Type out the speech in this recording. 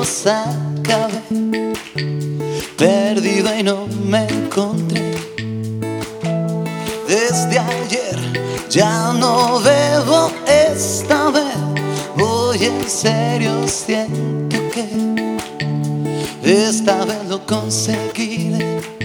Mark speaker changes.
Speaker 1: juegos acabé, perdido y no me encontré. Desde ayer ya no bebo, esta vez voy en serio, siento que esta vez lo conseguiré.